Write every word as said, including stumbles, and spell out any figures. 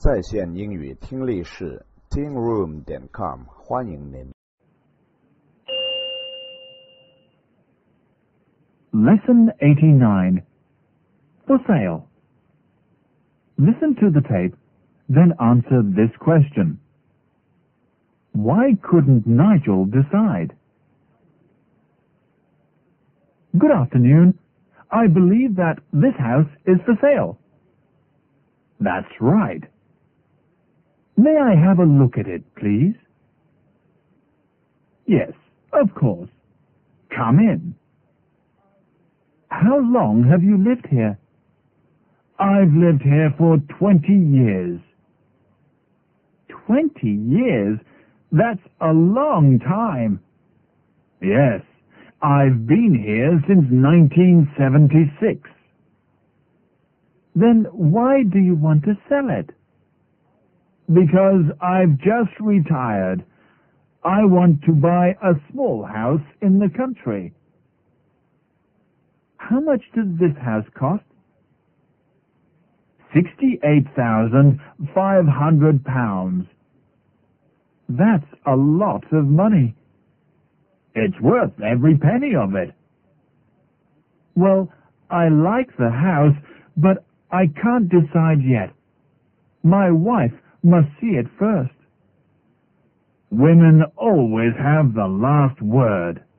在线英语听力室 teen room 点 com 欢迎您。 Lesson eighty-nine. For sale. Listen to the tape, then answer this question. Why couldn't Nigel decide? Good afternoon. I believe that this house is for sale. That's right. May I have a look at it, please? Yes, of course. Come in. How long have you lived here? I've lived here for twenty years. Twenty years? That's a long time. Yes, I've been here since nineteen seventy-six. Then why do you want to sell it? Because I've just retired. I want to buy a small house in the country. How much does this house cost? Sixty-eight thousand five hundred pounds. That's a lot of money. It's worth every penny of it. Well, I like the house, but I can't decide yet. My wife must see it first. Women always have the last word.